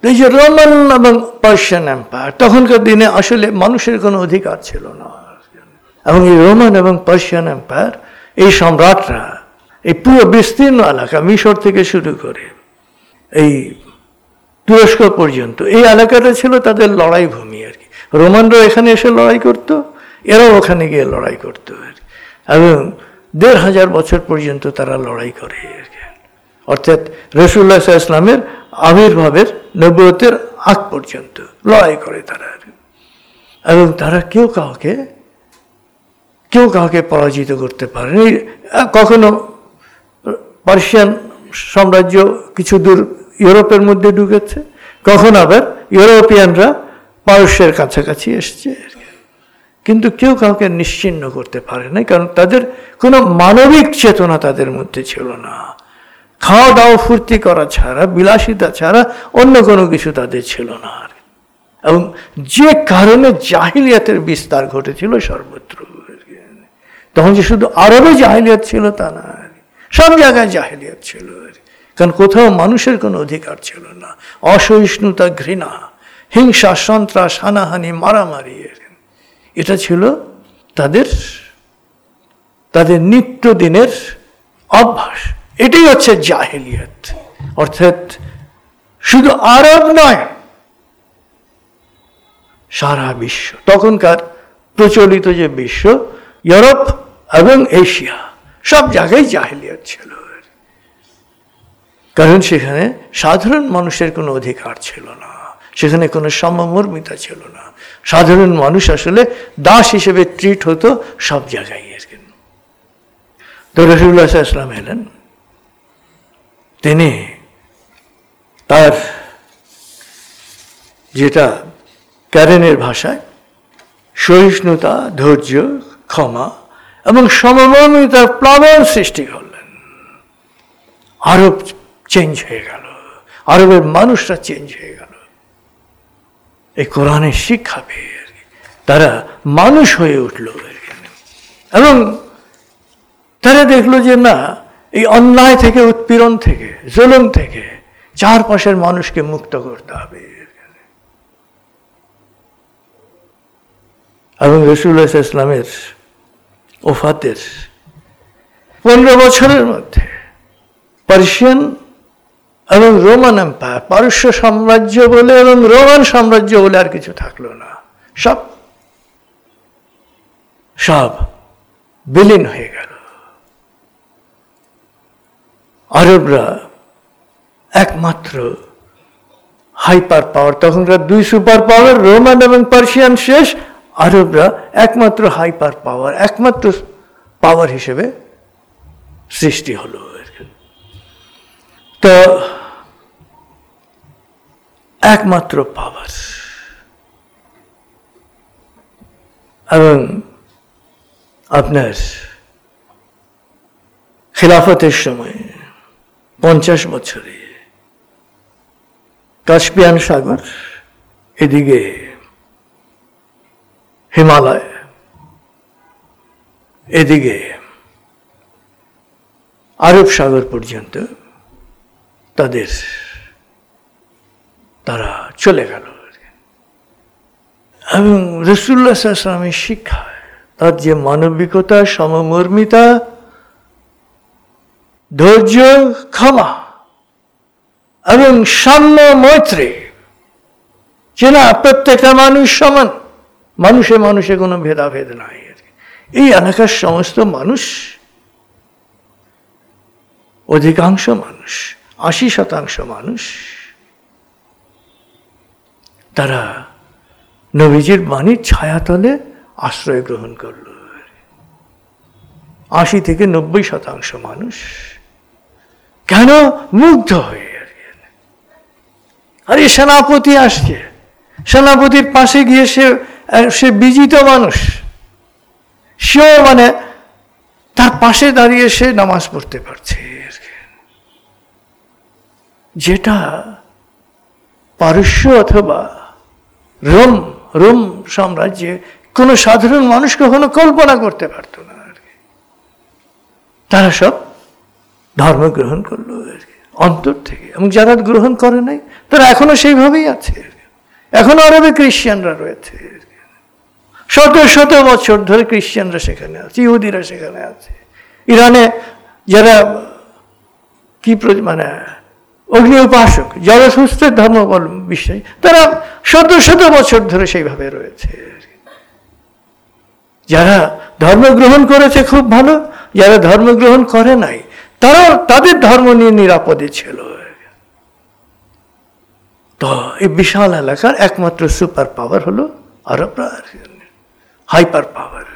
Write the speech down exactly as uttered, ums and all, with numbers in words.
এই যে রোমান এবং পার্সিয়ান এম্পায়ার, তখনকার দিনে আসলে মানুষের কোনো অধিকার ছিল না, এবং এই রোমান এবং পার্সিয়ান এম্পায়ার, এই সম্রাটরা এই পুরো বিস্তীর্ণ এলাকা, মিশর থেকে শুরু করে এই তুরস্ক পর্যন্ত, এই এলাকাটা ছিল তাদের লড়াই ভূমি আর কি। রোমানরা এখানে এসে লড়াই করত, এরাও ওখানে গিয়ে লড়াই করতো আর কি, এবং দেড় হাজার বছর পর্যন্ত তারা লড়াই করে আর কি। অর্থাৎ রাসূলুল্লাহ সাল্লাল্লাহু আলাইহি ওয়াসাল্লামের আবির্ভাবের নবুয়তের আগ পর্যন্ত লড়াই করে তারা, এবং তারা কেউ কাউকে কেউ কাউকে পরাজিত করতে পারেনি। কখনো পার্সিয়ান সাম্রাজ্য কিছু দূর ইউরোপের মধ্যে ঢুকেছে, কখন আবার ইউরোপিয়ানরা পারস্যের কাছাকাছি এসছে, কিন্তু কেউ কাউকে নিশ্চিহ্ন করতে পারে না, কারণ তাদের কোনো মানবিক চেতনা তাদের মধ্যে ছিল না। খাওয়া দাওয়া ফুর্তি করা ছাড়া, বিলাসিতা ছাড়া অন্য কোনো কিছু তাদের ছিল না। এবং যে কারণে জাহিলিয়াতের বিস্তার ঘটেছিল সর্বত্র, তখন যে শুধু আরবে জাহিলিয়াত ছিল তা না, সব জায়গায় জাহিলিয়াত ছিল, কারণ কোথাও মানুষের কোনো অধিকার ছিল না। অসহিষ্ণুতা, ঘৃণা, হিংসা, সন্ত্রাস, হানাহানি, মারামারি, এটা ছিল তাদের তাদের নিত্যদিনের অভ্যাস। এটাই হচ্ছে জাহিলিয়াত। অর্থাৎ শুধু আরব নয়, সারা বিশ্ব, তখনকার প্রচলিত যে বিশ্ব, ইউরোপ এবং এশিয়া, সব জায়গায় জাহিলিয়াত ছিল, কারণ সেখানে সাধারণ মানুষের কোনো অধিকার ছিল না, সেখানে কোনো সমমর্মিতা ছিল না। সাধারণ মানুষ আসলে দাস হিসেবে ট্রিট হতো সব জায়গায়। তো রাসূলুল্লাহ সাল্লাল্লাহু আলাইহি ওয়াসাল্লাম এলেন, তিনি তার যেটা ক্যারেনের ভাষায় সহিষ্ণুতা, ধৈর্য, ক্ষমা এবং সমমর্মিতার প্লাবন সৃষ্টি করলেন। আরব চেঞ্জ হয়ে গেল, আরবের মানুষরা চেঞ্জ হয়ে গেল এই কোরআনের শিক্ষা পেয়ে। তারা মানুষ হয়ে উঠল, এবং তারা দেখলো যে না, এই অন্যায় থেকে, উৎপীড়ন থেকে, জুলুম থেকে চারপাশের মানুষকে মুক্ত করতে হবে। এবং রাসূলুল্লাহ সাল্লাল্লাহু আলাইহি ওয়াসাল্লামের ওফাতের পনেরো বছরের মধ্যে পার্সিয়ান এবং রোমান এম্পায়ার, পারস্য সাম্রাজ্য বলে এবং রোমান সাম্রাজ্য বলে আর কিছু থাকলো না, সব সব বিলীন হয়ে গেল। আরবরা একমাত্র হাইপার পাওয়ার, তখনকার দুই সুপার পাওয়ার রোমান এবং পার্সিয়ান শেষ, আরবরা একমাত্র হাইপার পাওয়ার, একমাত্র পাওয়ার হিসেবে সৃষ্টি হলো। তো একমাত্র পাওয়ার, এবং আপনার খিলাফতের সময় পঞ্চাশ বছরে কাস্পিয়ান সাগর, এদিকে হিমালয়, এদিকে আরব সাগর পর্যন্ত তাদের তারা চলে গেল। এবং রাসূলুল্লাহ সাল্লাল্লাহু আলাইহি ওয়াসাল্লামের শিক্ষা, তার যে মানবিকতা, সমমর্মিতা, ধৈর্য, ক্ষমা এবং সাম্য, মৈত্রী, যে না প্রত্যেকটা মানুষ সমান, মানুষে মানুষে কোনো ভেদাভেদ নাই। এই এলাকার সমস্ত মানুষ, অধিকাংশ মানুষ, আশি শতাংশ মানুষ, তারা নবীজির বাণীর ছায়াতলে আশ্রয় গ্রহণ করল। আশি থেকে নব্বই শতাংশ মানুষ কেন মুগ্ধ হয়ে, আরে সেনাপতি আসছে, সেনাপতির পাশে গিয়ে সে সে বিজিত মানুষ, সেও মানে তার পাশে দাঁড়িয়ে সে নামাজ পড়তে পারছে, যেটা পারস্য অথবা রোম রোম সাম্রাজ্যে কোনো সাধারণ মানুষ কখনো কল্পনা করতে পারত না। তারা সব ধর্ম গ্রহণ করলো, অন্তর থেকে। এবং যারা গ্রহণ করে নাই তারা এখনো সেইভাবেই আছে। এখনো আরবে খ্রিস্টানরা রয়েছে, শত শত বছর ধরে খ্রিস্টানরা সেখানে আছে, ইহুদিরা সেখানে আছে। ইরানে যারা কি মানে অগ্নি উপাসক, যারা সুস্থ ধর্ম বিশ্বাসী, তারা শত শত বছর ধরে সেইভাবে রয়েছে। যারা ধর্ম গ্রহণ করেছে খুব ভালো, যারা ধর্ম গ্রহণ করে নাই তারা তাদের ধর্ম নিয়ে নিরাপদে ছিল। তো এই বিশাল এলাকার একমাত্র সুপার পাওয়ার হলো আরবরা, হাইপার পাওয়ার।